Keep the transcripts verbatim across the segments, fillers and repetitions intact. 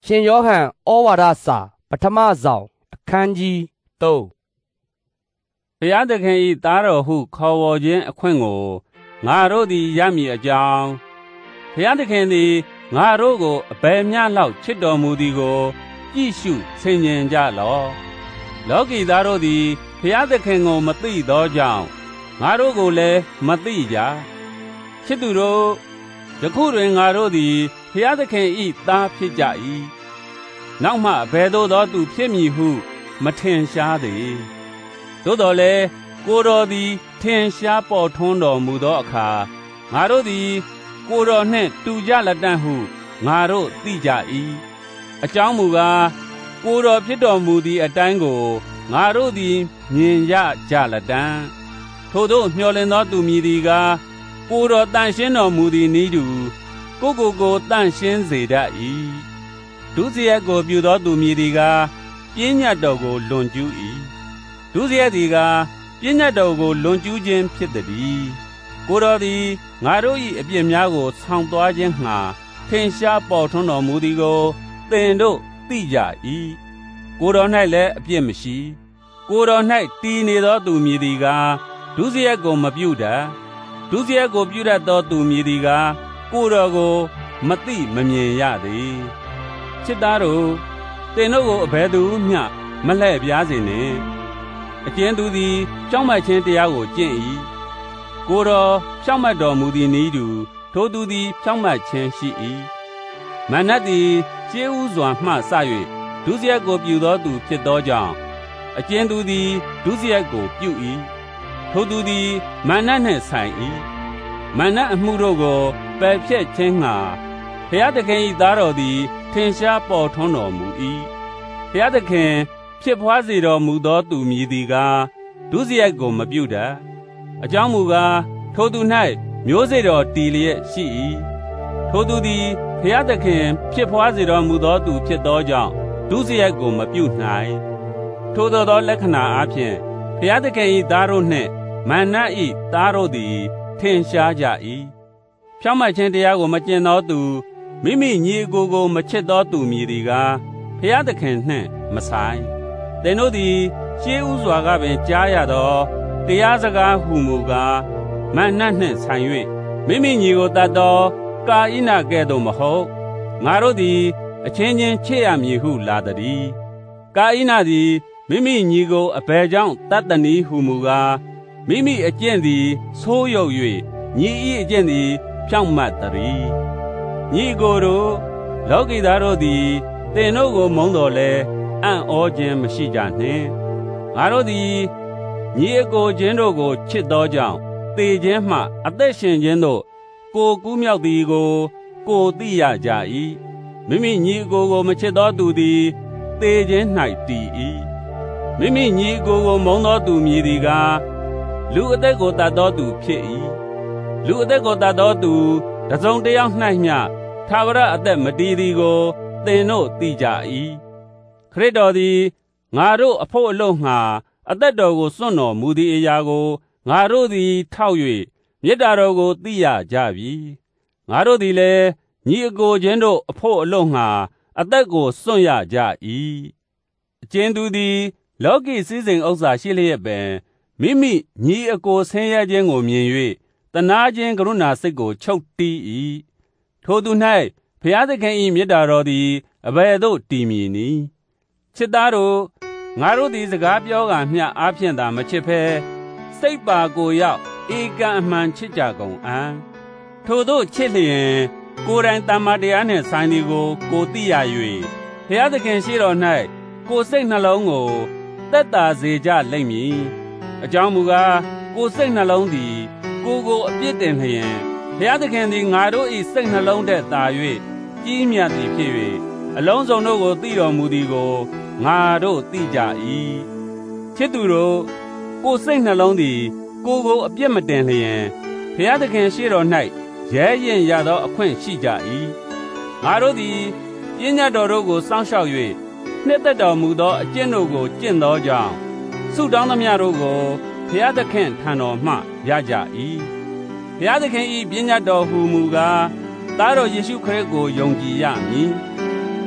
ရှင်ယောဟန်ဩဝါဒစာပထမဆောင်အခန်းကြီးသုံးဘုရားသခင်၏သားတော်ဟုခေါ်ဝေါ်ခြင်းအခွင့်ကိုငါတို့သည်ရမည်အကြောင်းဘုရားသခင်သည်ငါတို့ကိုအဘယ်မျှလောက်ချစ်တော်မူသည်ကိုကြည့်ရှုဆင်ခြင်ကြလော့လောကီသားတို့သည်ဘုရားသခင်ကိုမသိသောကြောင့်ငါတို့ကိုလည်းမသိကြချစ်သူတို့ယခုတွင်ငါတို့သည်ဘုရားသခင်၏သားဖြစ်ကြ၏နောက်မှဘယ်သို့သောသူဖြစ်မည်ဟုမထင်ရှားသေးသို့တော်လည်းကိုယ်တော်သည်ထင်ရှားပေါ်ထွန်းတော်မူသောအခါငါတို့သည်ကိုယ်တော်နှင့်တူကြလတံ့ဟုငါတို့သိကြ၏အကြောင်းမူကားကိုယ်တော်ဖြစ်တော်မူသည့်အတိုင်းကိုငါတို့သည်မြင်ရကြလတံ့ထို့သောမျှော်လင့်သောသူမည်သည်ကားကိုယ်တော်တန်ရှင်းတော်မူသည်နည်းတူကိုယ်ကိုယ်ကိုတန်ရှင်းစေတတ်၏ဒုစရိုက်ကိုပြုသောသူမည်သည်ကားပညတ်တော်ကိုလွန်ကျူး၏ဒုစရိုက်သည်ကားပညတ်တော်ကိုလွန်ကျူးခြင်းဖြစ်သည်ကိုယ်တော်သည်ငါတို့၏အပြစ်များကိုဆောင်သွားခြင်းငှာထင်ရှားပေါ်ထွန်းတော်မူသည်ကိုသင်တို့သိကြ၏ကိုယ်တော်၌လည်းအပြစ်မရှိကိုယ်တော်၌တည်နေသောသူမည်သည်ကားဒုစရိုက်ကိုမပြုတတ်ဒုစရိုက်ကိုပြုတတ်သောသူမည်သည်ကားကိုယ်တော်ကိုမသိမမြင်ရသည်ချစ်သားတို့သင်တို့ကိုအဘယ်သူမျှမလှည့်ပြားစေနှင့်အကျဉ်သူသည်ဖြောင့်မတ်ခြင်းတရားကိုကျင့်၏ကိုယ်တော်ဖြောင့်မတ်တော်မူသည်နည်းတူထိုသူသည်ဖြောင့်မတ်ခြင်းရှိ၏မာနသည်ရှေးဥစွာမှစ၍ဒုစရိုက်ကိုပြုသောသူဖြစ်သောကြောင့်အကျဉ်သူသည်ဒုစရိုက်ကိုပြု၏ထိုသူသည်မာနနှင့်ဆိုင်၏မာနအမှုတို့ကိုပယ်ဖြတ်ခြင်းငှာဘုရားသခင်၏သားတော်သည်ထင်ရှားပေါ်ထွန်းတော်မူ၏ဘုရားသခင်ဖြစ်ပွားစေတော်မူသောသူမည်သည်ကားဒုစရိုက်ကိုမပြုတတ်အကြောင်းမူကားထိုသူ၌မျိုးစေ့တော်တည်လျက်ရှိ၏ထိုသူသည်ဘုရားသခင်ဖြစ်ပွားစေတော်မူသောသူဖြစ်သောကြောင့်ဒုစရိုက်ကိုမပြုနိုင်ထိုသောသောလက္ခဏာအားဖြင့်ဘုရားသခင်၏သားတို့နှင့်မာန၏သားတို့သည်ထင်ရှားကြ၏ဖြောင့်မတ်ခြင်းတရားကိုမကျင့်သောသူမိမိညီအကိုကိုမချစ်သောသူမည်သည်ကားဘုရားသခင်နှင့်မဆိုင်သင်တို့သည်ရှေးဥစွာကပင်ကြားရသောတရားစကားဟုမူကားမာနနှင့်ဆိုင်၍မိမိညီကိုတတ်သောကာဣနကဲ့သို့မဟုတ်ငါတို့သည်အချင်းချင်းချစ်ရမည်ဟုလာသည်ကာဣနသည်မိမိညီကိုအဘယ်ကြောင့်တတ်သနည်းဟုမူကားမိမိအကျင့်သည်ဆိုးယုတ်၍ညီ၏အကျင့်သည်ဖြောင့်မတ်သည်ညီကိုတို့လောကီသားတို့သည်သင်တို့ကိုမုန်းတော်လဲအံ့ဩခြင်းမရှိကြနှင့်ငါတို့သည်ညီအကိုချင်းတို့ကိုချစ်သောကြောင့်သေခြင်းမှအသက်ရှင်ခြင်းသို့ကိုကူးမြောက်သည်ကိုကိုသိရကြ၏မိမိညီအကိုကိုမချစ်သောသူသည်သေခြင်း၌တည်၏မိမိညီအကိုကိုမုန်းသောသူမည်သည်ကားလူအသက်ကိုတတ်သောသူဖြစ်၏လူအသက်ကိုတတ်သောသူတစုံတစ်ယောက်၌မျှထာဝရအသက်မတည်သည်ကိုသင်တို့သိကြ၏ခရစ်တော်သည်ငါတို့အဖို့အလို့ငှာအသက်တော်ကိုစွန့်တော်မူသည့်အရာကိုငါတို့သည်ထောက်၍မေတ္တာတော်ကိုသိရကြပြီငါတို့သည်လည်းညီအကိုချင်းတို့အဖို့အလို့ငှာအသက်ကိုစွန့်ရကြ၏အကျဉ်သူသည်လောကီစည်းစိမ်ဥစ္စာရှိလျက်ပင်မိမိညီအကိုဆင်းရဲခြင်းကိုမြင်၍တနာခြင်းကရုဏာစိတ်ကိုချုပ်တီး၏ထိုသူ၌ဘုရားသခင်၏မေတ္တာတော်သည်အဘယ်သို့တည်မည်နည်းချစ်သားတို့ငါတို့သည်စကားပြောကမျှအားဖြင့်သာမချစ်ဘဲစိတ်ပါကိုယ်ရောက်ဧကန်အမှန်ချစ်ကြကုန်အံ့ထိုသို့ချစ်လျင်ကိုယ်တိုင်တမ္မာတရားနှင့်ဆိုင်သည်ကိုကိုသိရ၍ဘုရားသခင်ရှိတော်၌ကိုယ်စိတ်နှလုံးကိုသက်သာစေကြလိမ့်မည်အကြောင်းမူကားကိုယ်စိတ်နှလုံးသည်ကိုယ်ကိုအပြစ်တင်လျင်ဘုရားသခင်သည်ငါတို့၏စိတ်နှလုံးထက်သာ၍ကြီးမြတ်သည်ဖြစ်၍အလုံးစုံတို့ကိုသိတော်မူသည်ကိုငါတို့သိကြ၏ချစ်သူတို့ကိုယ်စိတ်နှလုံးသည်ကိုယ်ကိုအပြစ်မတင်လျင်ဘုရားသခင်ရှိတော်၌ရဲရင်ရသောအခွင့်ရှိကြ၏ငါတို့သည်ပညတ်တော်တို့ကိုစောင့်ရှောက်၍နှစ်သက်တော်မူသောအကျင့်တို့ကိုကျင့်သောကြောင့်ဆုတောင်းသမျှတို့ကိုဘုရားသခင်ထံတော်မှရကြ၏ဘုရားသခင်၏ပညတ်တော်ဟူမူကားသားတော်ယေရှုခရစ်ကိုယုံကြည်ရမည်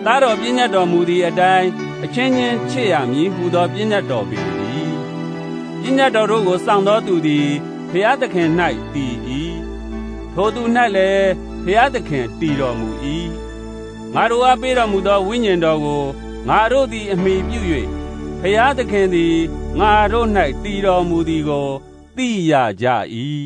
သားတော်ပြည့်ညတ်တော်မူသည့်အတိုင်းအချင်းချင်းချစ်ရမည်ဟုသောပြည့်ညတ်တော်ပေ၏ပြည့်ညတ်တော်တို့ကိုစောင့်တော်သူသည်ဘုရားသခင်၌တည်၏ထိုသူ၌လည်းဘုရားသခင်တည်တော်မူ၏ငါတို့အားပေးတော်မူသောဝိညာဉ်တော်ကိုငါတို့သည်အမိပြု၍ဘုရားသခင်သည်ငါတို့၌တည်တော်မူသည်ကိုသိရကြ၏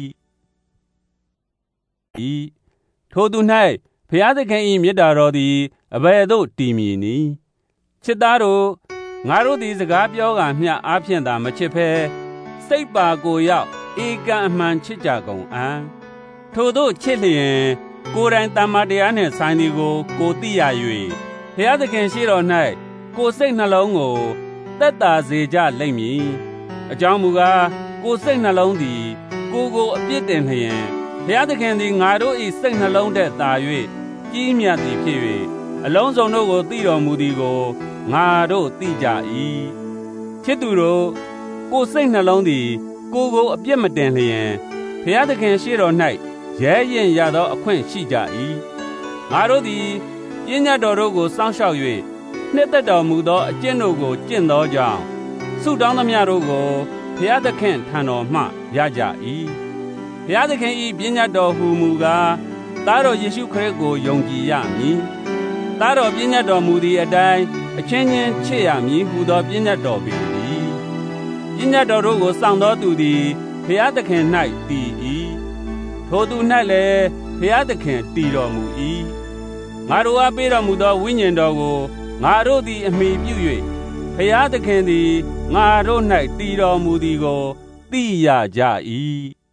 ဤထိုသူ၌ဘုရားသခင်၏မေတ္တာတော်သည်အဘယ်သို့တည်မည်နည်းချစ်သားတို့ငါတို့သည်စကားပြောကမျှအားဖြင့်သာမချစ်ဘဲစိတ်ပါကိုယ်ရောက်ဧကန်အမှန်ချစ်ကြကုန်အံ့ထိုသို့ချစ်လျင်ကိုယ်တိုင်တမ္မာတရားနှင့်ဆိုင်သည်ကိုကိုသိရ၍ဘုရားသခင်ရှိတော်၌ကိုယ်စိတ်နှလုံးကိုသက်သာစေကြလိမ့်မည်အကြောင်းမူကားကိုယ်စိတ်နှလုံးသည်ကိုယ်ကိုအပြစ်တင်လျင်ဘုရားသခင်သည်ငါတို့၏စိတ်နှလုံးထက်သာ၍ကြီးမြတ်သည်ဖြစ်၍အလုံးစုံတို့ကိုသိတော်မူသည်ကိုငါတို့သိကြ၏ချစ်သူတို့ကိုယ်စိတ်နှလုံးသည်ကိုယ်ကိုအပြစ်မတင်လျင်ဘုရားသခင်ရှိတော်၌ရဲရင်ရသောအခွင့်ရှိကြ၏ငါတို့သည်ပြည့်ညတ်တော်တို့ကိုစောင့်ရှောက်၍နှစ်သက်တော်မူသောအကျင့်တို့ကိုကျင့်သောကြောင့်ဆုတောင်းသမျှတို့ကိုဘုရားသခင်ထံတော်မှရကြ၏ဘုရားသခင်၏ပြည့်ညတ်တော်ဟူမူကားသားတော်ယေရှုခရစ်ကိုယုံကြည်ရမည်သားတော်ပြည့်ညတ်တော်မူသည့်အတိုင်းအချင်းချင်းချစ်ရမည်ဟုသောပြည့်ညတ်တော်ပေ၏ပြည့်ညတ်တော်တို့ကိုစောင့်တော်သူသည်ဘုရားသခင်၌တည်၏ထိုသူ၌လည်းဘုရားသခင်တည်တော်မူ၏ငါတို့အားပေးတော်မူသောဝိညာဉ်တော်ကိုငါတို့သည်အမိပြု၍ဘုရားသခင်သည်ငါတို့၌တည်တော်မူသည်ကိုသိရကြ၏